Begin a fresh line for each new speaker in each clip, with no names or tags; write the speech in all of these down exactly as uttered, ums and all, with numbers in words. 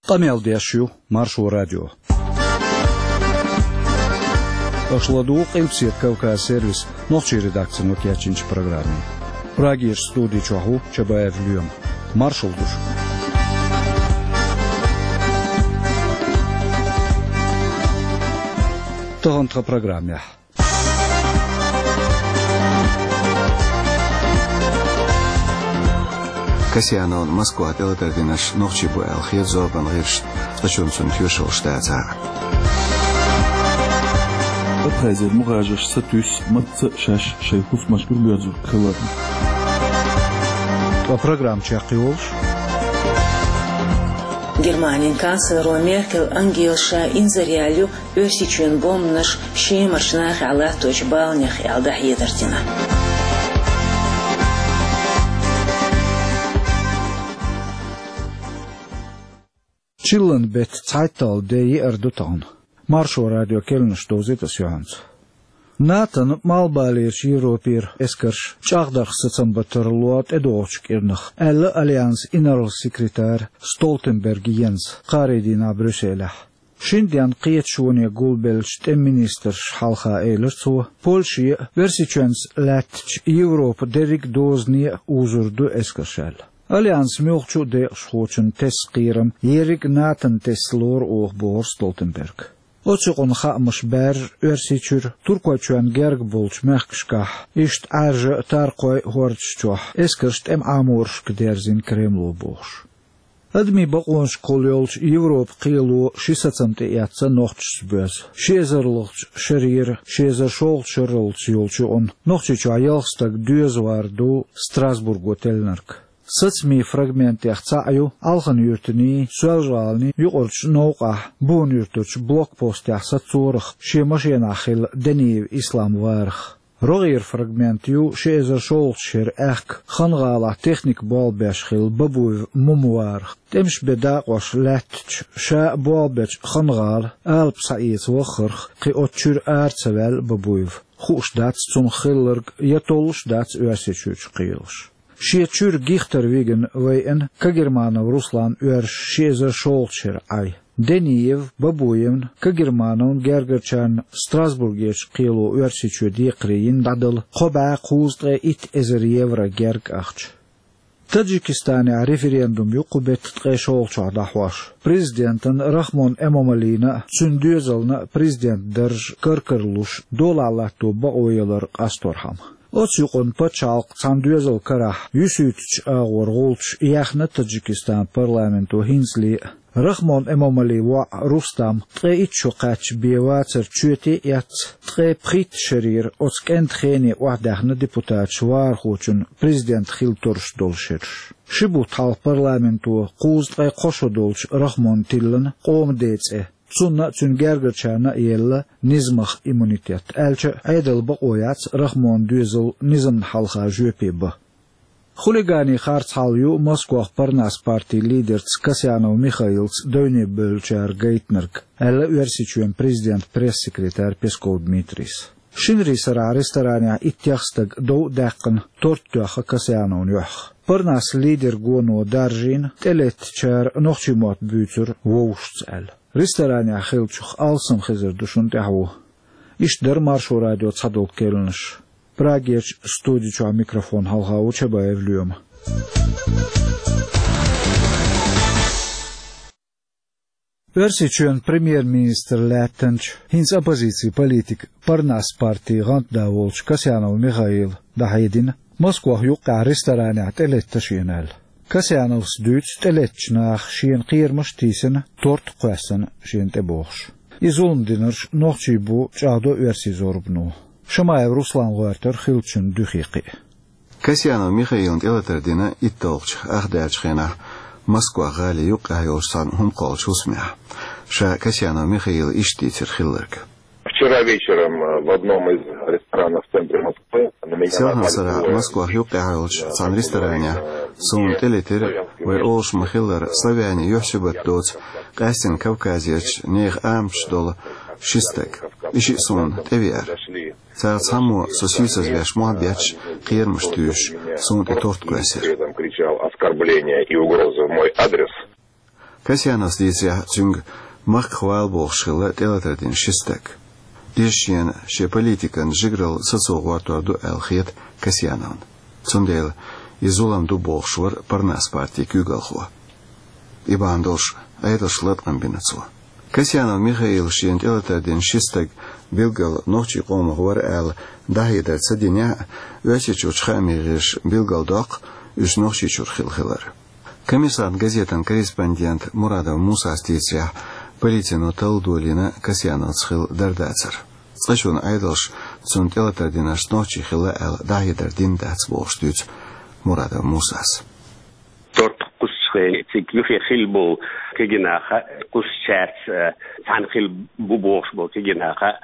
Qamaldiyashu Marsho Radio. Ашладук эльпсет Кавказ сервис ночи редакции нокячинч программе. Прагиш студии Чаху Чабаев Люем. Маршал душ. Тагантха программе.
Касьянон Москва телетардинаш ночи буэл хедзорбан риш стачунцун тюшел штаца.
Отхайзер мугажаш сатюс матца шаш шайхус машгур бязур калар.
По программе Чахиолш.
Германин канцлер Меркель Ангелша инзариалю өсичен бомнаш шеймаршнах ала точбалнях ялда хедертина.
Chillen bet Zeital de Erdotan. Marsho Radio Kelnish dozitas Johans. Nathan Malbaliers Europeer Eskers Chagdag Sitsambaterloat Edochkirnach. Elle Allianz Innersekretär Stoltenberg Jens Qaridina Brussel. Shindian Qietshonia Gulbelst minister Halcha Eilertso. Polshi Versichens Latch Europe Derek Dozni Uzurdu Eskershel. Allianz milchu de schochen tesqiram Erik Nathan Teslor och Bor Stoltenberg. Otsukon khamsh ber örsichur Turkochuan gerg bolch mechkska ist arje tarqoy horchcho eskerst em amursk derzin Kremlo bosh. Admi baqonsh qolyolch Европ qilo shisatsamte yatsa nochtshböz. Shezerlch sherir shezer sholcherolch yolchu on nochtchu ayalstag dözvardu Strasburg hotelnark. Сацми фрагменты ахцаю алхан юртни суалжални юqorch noqa bun yurtuch blokpost ахсацурх шемашена хил денив ислам варх рогир фрагмент ю шезер шолчер ах хангала техник болбеш хил бабув мумварх темш беда qosh latch sha bolbech khangал alp saït wachurch qi otchur aartsewel babuv khushdats zum khillerg yatolshdats ösechuch qiyos Шечур гихтер виген вейен Кагерманов Руслан өр шезер шолчер ай. Дениев бабуевн Кагерманов Гергерчан Страсбургеш қилу өрсичу диқриин дадыл қоба қуздғы ит эзер евро герг ахч. Таджикистане референдум юқубет тқе шолча дахваш. Президентен Рахмон Эмомалина цүндюзелна президент дырж кыркырлуш долалату ба ойылыр асторхам. Otsukon pachalq Sandüzel karah yüsütç ağorgulç yaxna Tajikistan parlamentu hinsli Rahmon Emomali wa Rustam tre itchuqach bewater chüti yat tre prit sherir otskent kheni wahdahna deputat shwar khuchun prezident Khiltursh dolshir Shibut hal parlamentu quzqay qoshudolch Rahmon tillen qomdetse Цунна цунгергачана елла низмах иммунитет. Элче айдал бaqoyats Рахмон дюзел низм халха жөпебе. Хулигани харцалю Москва парнас партий лидер Касьянов Михаилц дойне бөлчар Гейтнерг. Элла версичуен президент пресс-секретарь Песков Дмитрис. Шинрисара ресторания иттяхстаг до даккан тортуаха Касьянов нюх. Парнас лидер гоно даржин телетчар нохчимот бютер воушцел. Ресторане ахилчух алсам хизер душун таху. Иш дар Маршо Radio цадол келниш. Прагеч студичу микрофон халхау Чабаев Люем. Өрсичен премьер-министр Латтенч, хинс оппозиции политик Парнас партии Гантда Волч Касьянов Михаил Дахидин, Москва юққа ресторане телетташинал. Касьянов сдюц телетчнах шиен қирмаш тисен торт қуасын шиен тебош. Изулм динерш нохчибу чахдо өрси зорбну. Шамаев Руслан Гуартер хилчун духиқи.
Касьянов Михаил телетардина иттолч ахдачхена Москва гали юққа йорсан хум қолч усмя. Ша Касьянов Михаил иштитер хиллерг.
Вчера вечером в одном из ресторанов в центре Москвы на меня
напали. Москва юққаалч цан ресторане сун телетер вер олш махиллер славяне йохсюбат доц Касин Кавказияч нех амшдол шистек. Иши сун тевер. Цар саму сосюсаз вяш муабяч қирмштюш сун и торт квасер.
Кричал оскорбления и угрозы в мой адрес.
Касьянос дизя цюнг мах хвал бохшила телатардин шистек. Дешьен ше политикан жиграл социогвартуарду элхет Касьянон. Цундел изулам ду бохшвар парнас партии кюгалхуа. Ибан долш айдаш латкан бинацуа. Касьянов Михаил шиен телатардин шистек билгал ночи комогвар эл дахидар цадиня вясичуч хамириш билгал док үш ночи чурхилхилар. Комиссар газетан корреспондент Мурадов Муса стиця полицину талдулина Касьянов цхил дардацар. Цачун айдалш цун телатардина шночи хила эл дахидар дин дац боштуц Мурадов Мусас.
Торт кусхе цикюхе хилбу кегинаха кусчат танхил бубошбо кегинаха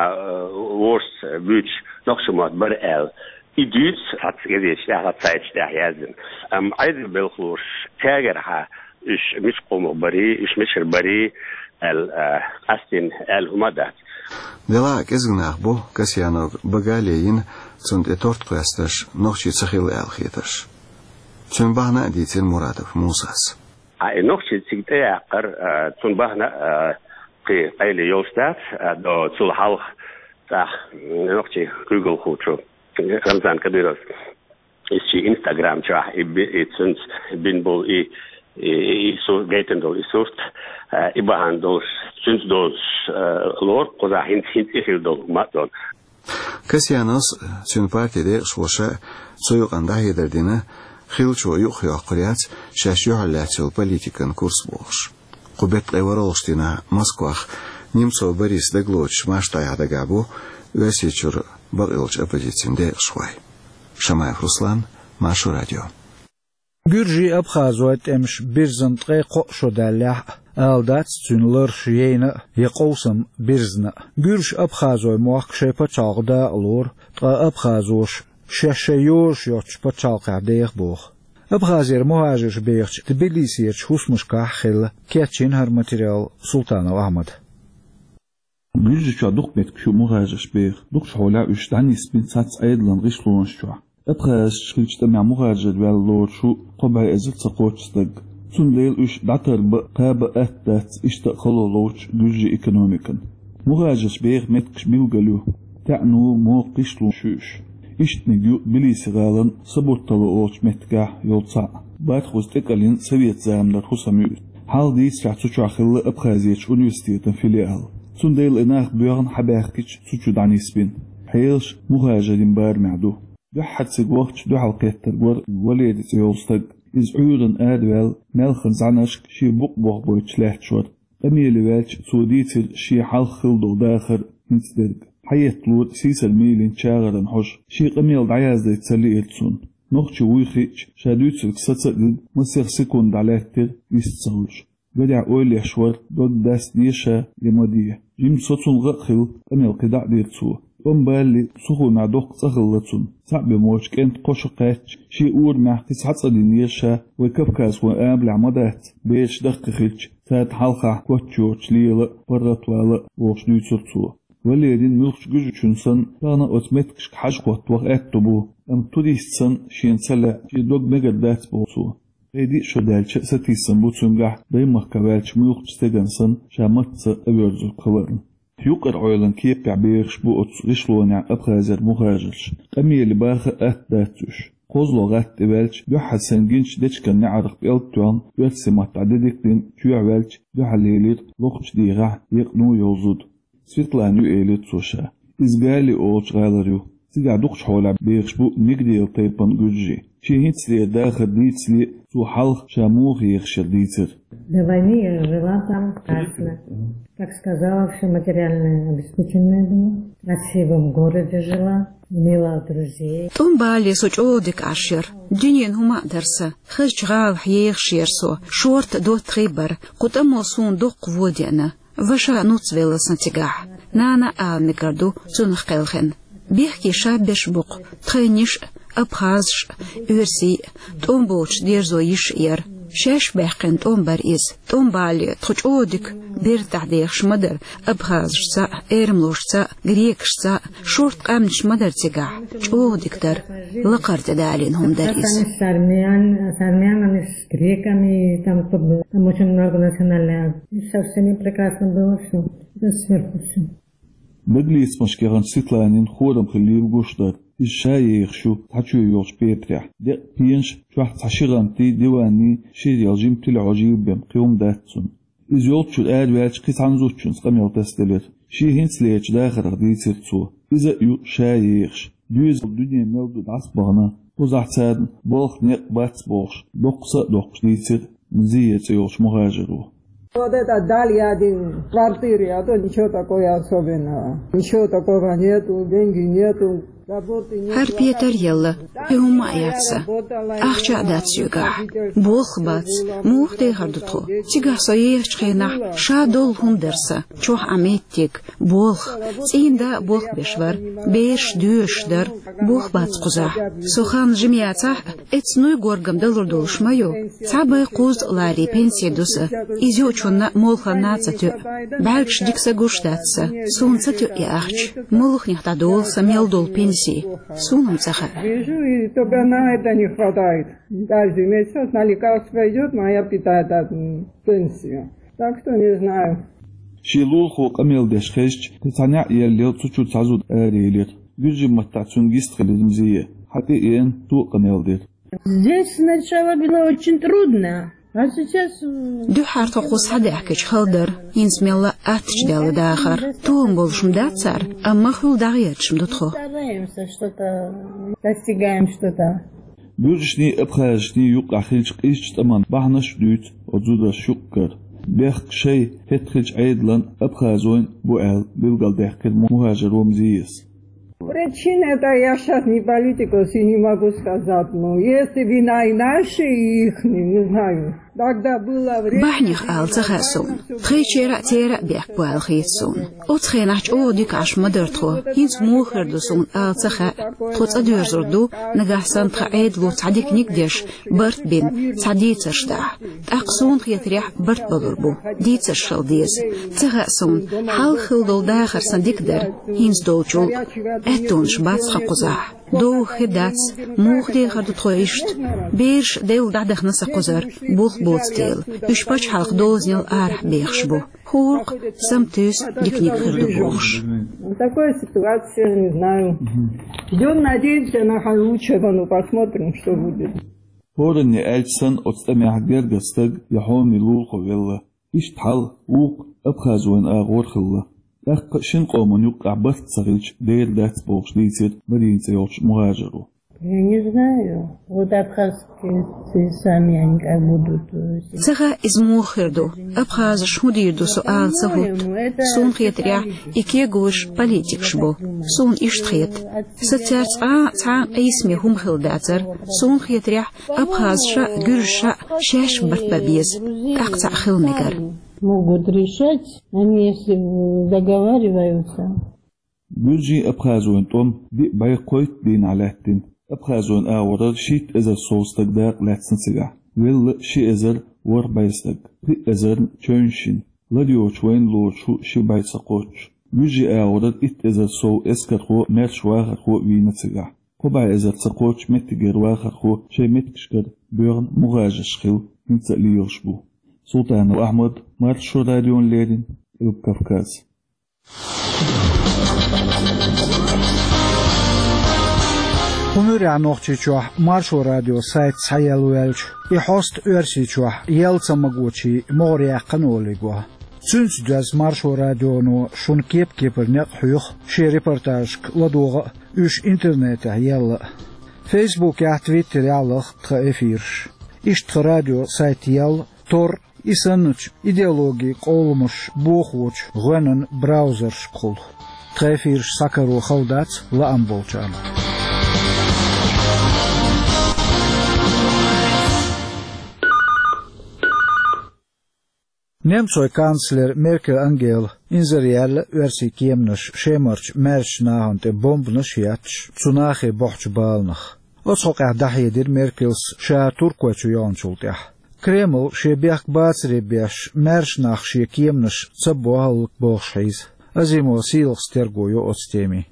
worst which nog zo maar bij el. I Duits had gezegd dat het tijd daar jazen. Um, either Belgisch Tiger ha is miskomen bari is mischer bari el astin el humadat.
Dela gezgnach bo Kasianov bagalein sunt etort kwestas nog iets zachil el getas. Zum bahna ditin Muradov Musas.
Ai nog iets zigte akar zum bahna قي قيل يوستات دو تول حلق تاع نوختي جوجل خوتو رمضان كبيرس إيشي إنستغرام تاع إتسنس بينبول إي إي سو جيتن دول إسوست إباهان دوس سنس دوس لور قضا هنت هنت إخيل دول ماتون
Kasianos سن بارتي دي شوشا سويق عنده دردينه خيل شو يخي عقليات شاشيو علاتو بوليتيكان كورس بوش قبت قيورولشتنا Москвах Немцов Борис Деглоч Маштая Дагабу Весичур Барилч оппозиционде Швай. Шамаев Руслан, Машу радио.
Гюржи Абхазуат эмш бирзантгы кошодалях алдат цүнлөр шиена якоусам бирзна. Гюрж Абхазой муакше пачагда лор та Абхазош шешеёш ёч пачалка дех бох. Абхазер муажиш бехч Тбилисиеч хусмушка хил кетчин хар материал Султанов Ахмад.
Гюржи ча дух бет кшу муажиш бех дух шола үш данис бин сац айдлан ришлон шва. Абхаз шхичта ма муажид вел лор шу qoba ezit saqochstag Цундейл үш датар б qaba attат ишта khololoch Гюржи экономикан. Муажиш бех меткш билгалу ta'nu موقشلو شوش. İştnegü bilisigalan sabottalı olç metka yolsa. Bat hostekalin Sovyet zamlar husamü. Hal dis çatsu axıllı Abxaziyech Üniversitetin filial. Sundayl enaq buyağın habaqkiç suçu danisbin. Hayış muhajirin bar ma'du. Duhat sigwaqt du halqattar war walid yolstag. İz'udan adwal melxin zanashk şi buqbuq boyçlaht şor. Amili welch suditil şi halxıldı daxir insderg. حيت لود سيسل ميلين شاغرن حش شي قميل دعياز دي تسلي إلتسون نوخش ويخيش شادوت سلك ستسقل مسيغ سيكون دعلاكتر يستسهوش بدع أولي أشوار دود داس ديشا يمودية جيم صوتون غقخل قميل قدع ديرتسوه ومبالي سخون عدوق سخلتسون صعب موش كنت قوشقاتش شي أور محتس حتصا دينيشا ويكبكاس وقام لعمدات بيش دقخيش سات حلقة كوتشوش ليلة برغتوالا ووش نيتسوتسوه وليدين ملخش جوجوشنسن لانا اوتماتكش حاج قوت وقت بو ام توريستسن شين سلا شي دوغ ميغدات بوسو ايدي شدالچ ستيسن بو تسنغح دايما كبالچ ملخش ستيغنسن شامتس ابيرز قوارن يقر عيلن كيب يعبيرش بو اوتس ريشلونع ابخازر مهاجرش قميل باخ اتداتوش قوزلو غات تبالچ دو حسنجنش دچكن نعرق بيلتوان يرسمات عددكدين تيوعوالچ دو حليلير لوخش ديغا يقنو يوزود Светлану элит соша. Изгали олч галарю. Сига духш хола бехшбу нигдел тайпан гуджи. Чехицли дахар дицли су халх шамух ехшер дицер.
До войны я жила там прекрасно. Как сказала, все материально обеспеченная была. В красивом городе жила. Имела друзей.
Том бали сочодик ашер. Дюнин хума дарса. Хыч гал хьех шерсо. Шорт до трибар. Кутамо сун до кводиана. Ваша нуцвела сантигах. Нана алмигарду цунх келхен. Бехки шабеш бук. Тхайниш абхазш. Үрси. Томбоч дерзо иш ер. شاش بحقن توم بر إز توم بالي تخش أودك بيرتع ديخ شمدر أبخاز شسا إيرملوش شسا غريك شسا شورت قام شمدر تيقع أودك در لقرت دالينهم در إز
Армян, с армянами, с греками, там, там очень много национальных. И со всеми прекрасно было все. Это сверху все.
Беглис машкеран ситланин ходом хлил гуштар. الشايخ شو تحشو يوش بيتريح دي بينش شو تحشيغان تي ديواني شي يالجيم تلعجيب بهم قيوم داتسون إز يولت شو الآد ويالش قيس عن زوتشون سقم يوتستلت شي هنس ليش داخل غدي سيرتسو إذا يو شايخ دوز الدنيا نوبدو دعصبانا وزعتاد بوخ نيق باتس بوخش دوقصة دوقش ديسير مزية يوش مغاجرو
Вот это дали один квартиры, а то ничего такого особенного. Ничего такого нету, деньги нету.
هر بيتر يلا يوم عياتسا أخشى دات سيقع بولخ باتس موخ دي هردتو تيقع صييح شخينح شادول هم درسا چوح عميتيك بولخ سين دا بولخ بشور بيش دوش در بولخ باتس قزاح سوخان جميعتا اتنوي غورغم دلور دولش مايو تابي قوز لاري بنسي دوسا إزيو چونا مولخا ناتسا بعدش ديكسا گوش داتسا سونسا تو يأخش مولخ نحتا دولسا ميل дол пенсии. Сунам цаха.
Вижу, и только на это не хватает. Каждый месяц на лекарство идет, моя питает от пенсию. Так что не знаю.
شيلوخو قميل دشخش تتنع يلي تشو تعزود آريلير يجي متعسون جيست خليزمزية حتى إين تو قميل دير.
Здесь сначала было очень трудно. А сейчас...
دو حارتا قوس حدا احكيش خلدر ينس ميلا اتش دال داخر توم بولشم داتسار اما خل داغيرشم دوتخو
Стараемся что-то, достигаем что-то.
بيرجشني ابخاجني يوقع خيج قيش تمن بحنش دوت وزودا شكر بيخ شي فتخج عيدلن ابخازوين بوال بيلقال داخل مهاجر ومزيس.
Причина это я сейчас не политикус и не могу сказать, но если вина и наши, и их, не знаю. Тогда было время...
بحنيخ آل تخاسون تخي شيرا تيرا بيك بوال خيتسون او تخي نحج او ديك عش مدرتخو هينس موخر دوسون آل تخا تخوت ادور زردو نگاحسان تخعيد لو تعديك نكدش برت بين تعدي ترشداح تاقسون خيتريح برت بلربو دي ترشل ديز تخاسون حال خل دول داخر سنديك در هينس دولچو اتونش باتس خاقوزاح دو خداتس موخ دي خردو تخويشت بيرش ديل دعدخ نسا قزر بوخ بوتستيل يشباش حلق دوزنيل آرح بيخشبو خورق سمتوس ديكنيك خردو بوخش.
В такой ситуации, не знаю. Идем, надеемся на лучшего, но посмотрим, что будет.
هورني أجسن أتستمع جرجستج يحومي لوخ ويلا إيش تحل وق أبخازوين أغور خلا أخ شن قومن يقع بس صغير دير دات بوخش ليصير بدين سيوش مهاجرو.
Я не знаю. Вот абхазские сами они как будут.
Цеха из мухерду. Абхаз шмудирду суал цехут. Сун хитря и кегуш политик шбу. Сун иштхет. Сацерц а цан эйсми хум хилдатер. Сун хитря абхаз ша гюрша шеш бартбабиз. Акца хилмегар.
Могут решать, они если договариваются.
بيجي أبخازوين توم دي بايقويت دين على التين أبخازوين آورد شيت إزر صوستك داق لاتسن سيجا ويل شي إزر ور بايستك دي إزر تشونشين لديوش وين لوشو شي بايساقوش بيجي آورد إت إزر صو إسكر خو مرش واخر خو وينت سيجا قبع إزر ساقوش متجر واخر خو شي متكشكر بيغن مغاجش خيو نتسأ ليوشبو سلطان أحمد مارشو راديون ليرين إلو كافكاز
Хунури анохчичуах маршо радио сайт саялуэлч и хост өрсичуах елца магучи моря канолигуа. Цүнц дэс маршо радиону шун кеп кепэрнэк хуюх ши репортаж ладуга үш интернета елла. Фейсбук я твиттер яллах тха эфирш. Ишт радио сайт ел тор исаныч идеологии қолмыш бохуч гөнөн браузер школ. Тха эфирш сакару халдац ла амболчан. Немцой канцлер Меркель Ангел инзериал верси кемнаш шемарч мерч наханте бомбнаш ятч цунахи бохч балнах. Оцоқ ахдахидир Меркелс ша турквачу янчултях. Кремл шебях бацребяш мершнах ше кемнаш цабуал бохшиз. Азимо сил стергою от стеми.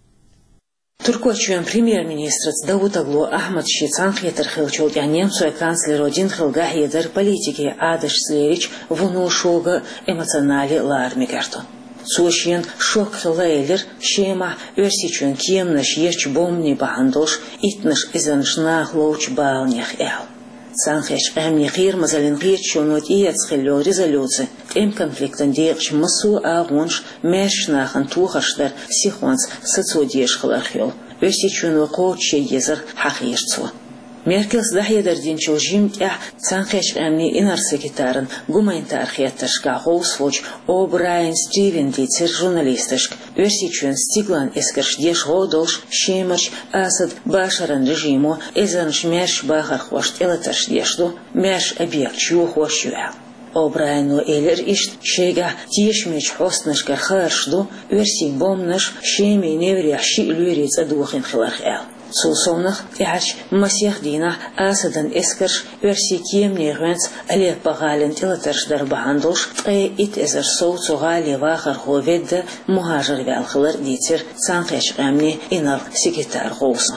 Туркочуен премьер-министр Давутоглу Ахмад Шицан хетер хилчол я немцу канцлер один хилга хедер политики Адыш Слерич вуну шога эмоционали лармигерту. Сушин шок хилейлер шема өрсичуен кемнаш ерч бомни бахандош итнаш изаншнах лоуч балнях эл. Санхеш эмни хир мазалин хирчунот иец хилло резолюции эм конфликтен дерч масу агунш мершнахан тухаштер сихванс соцодеш хлархил өсичуну коуче езер хахирцу Меркел сдахедер динчил жимтя санхеш эмни инар секретарен гуманитар хеттершка хоусвоч О'Брайен Стивен дитер журналистышк өсичуен стиглан эскерш деш годолш шемерш Асад башаран режиму эзанш мерш бахар хвашт элетерш дешду мерш объект чу хвашюя О'Брайену элер ишт шега тиешмеч хостнышкар харшду өрси бомнаш шеми неврях ши люриц адухин хилархел Сулсонах яч масех дина Асадан эскерш өрси киемне гwenс але багален телатерш дар бахандош э ит эзер соуцу гали вахар ховедде мухажир вялхылар дитер санхеш эмни инар секретар гоуса.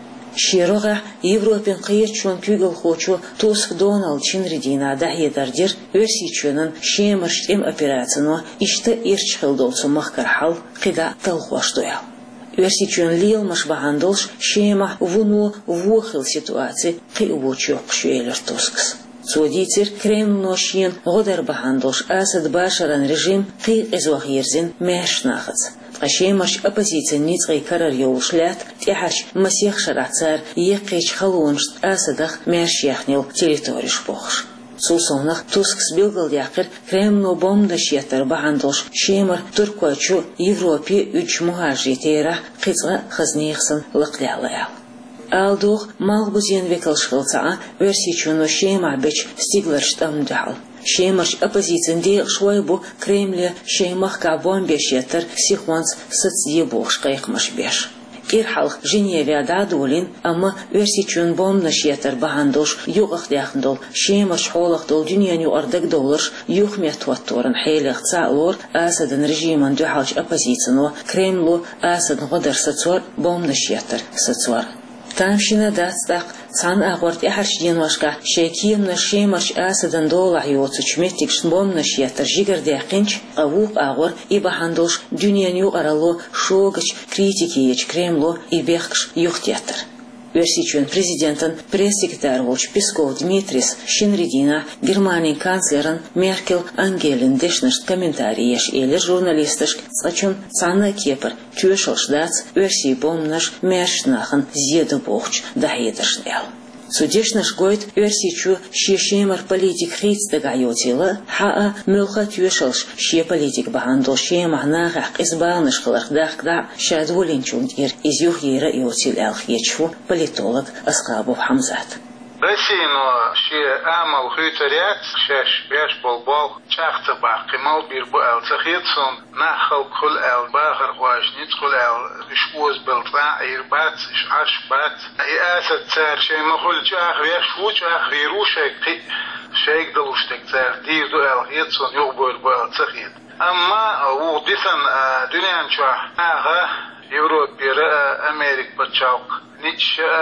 Широга Европен кыйчун күгел хочу Туск Дональд Чинридина дахедардир өрсичунун шемерштем операцияну иште ирчхылдолсу махкархал кида талхуаштуя. Өрсичуен лилмаш бахандолш шема вуну вухил ситуации кыйвучу кшуэлер Тускс. Судитер Кремношин годар бахандолш Асад башаран режим кый эзуахирзин мэшнахац. Ашемаш оппозиция ницгай карар йоушлят тяхаш масех шарацар екеч халуншт Асадах мэшяхнил территориш бохш. Сусонах Тускс билгал якыр Кремно бомда шетер бахандош шемар туркуачу Европе үч мухажитера кыцга хызнихсын лыклялаял. Алдух малбузен векалшхылца өрсичуно шема беч стиглерштамдал. Шемарш оппозициянде швайбу Кремле шемах ка бомбе шетер сихванс соцдебуш кайхмаш беш. Ирхал Женеве ададулин, ама өрсичун бомна шетер бахандош югах дяхндол, шемаш холахдол дюняню ардак долларш юхмет туатторан хейлях цаалор Асадан режиман дюхалч оппозицияно Кремлу Асад годар сацуар бомна шетер сацуар. Тамшина дацтак цан агорт яхарш денвашка шекиемна шемарш Асадан дола йоцу чметикш бомна шетер жигар дяхинч авук агор и бахандош дюняню арало шогач критикиеч Кремлу и бехкш юхтетер. Өрсичуен президентен пресс-секретарь Волч Песков Дмитрис Шинридина Германия канцлерен Меркел Ангелин дешнышт комментариеш или журналистышк цачун цана кепер тюшош дац өрси бомнаш мершнахан зеду бохч дахедершнел. Судешнаш гойд өрсичу шешемар политик хейцдага йотила хаа мылха тюшалш ше политик бахандол шемах нагах избалныш хылардахда шадволинчун ир изюх ера йотил алхечу политолог Аскабов Хамзат.
Бесино ши амал хютарят шеш беш болбол чахта бақимал бирбу эл цахитсон нахал кул эл багар хвашнит кул эл шуз белтра ирбат шаш бат иасат цар шей махул чах веш фучах вирушек шейк далуштек цар дирду эл хитсон юбор бел цахит амма у дисан дюнян ча ага Европе Америк бачаук нич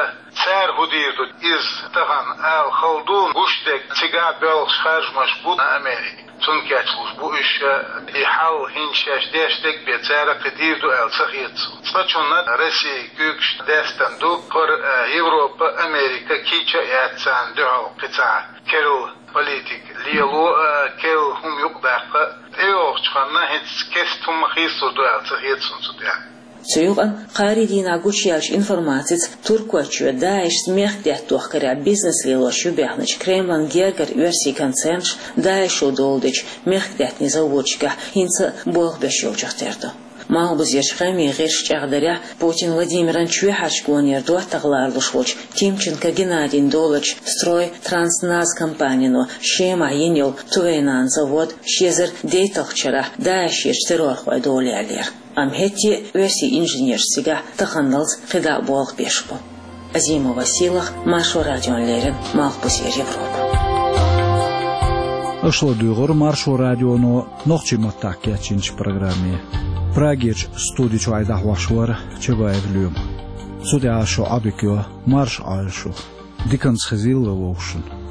цар худирду из тахан ал халдун гуштек тига бел шхажмаш бу Америк цункячлуш бу иш ихал хинчаш дештек бецара кдирду ал сахит сачунна Россия күкш дестанду кор Европа Америка кича ятсан дол кица кел политик лилу кел хум юкдака эох чханна хец кестум хису до ал сахит сунсудя
Сюган Харидина Гучьяч информациц Туркуачу Даиш смехтях тухкаря бизнес лилошу бяхныч Кремлан Гергар версий концернш Даишу долдыч мехтях незаводчика хинца бог бешёвчах терду. Малбузеш хами геш чагдаря Путин Владимиран Чуяхач гонерду атагларлушвоч Тимченко Геннадий Долач строй Трансназ компанину шема енил Туэнан завод шезер дейтахчара Даишеш террорхвай долялер. Амхетти версий инженерсига таханналз хида болг бешпу. Азимова силах Машу радионлерин Малбузер Европа.
Ошло дюгор маршо радионо нохчи маттак ячинч программе. Прагич студичу айдах вашвар чебаев люм. Суде ашо абикё марш альшу. Диканс хазилла вошун.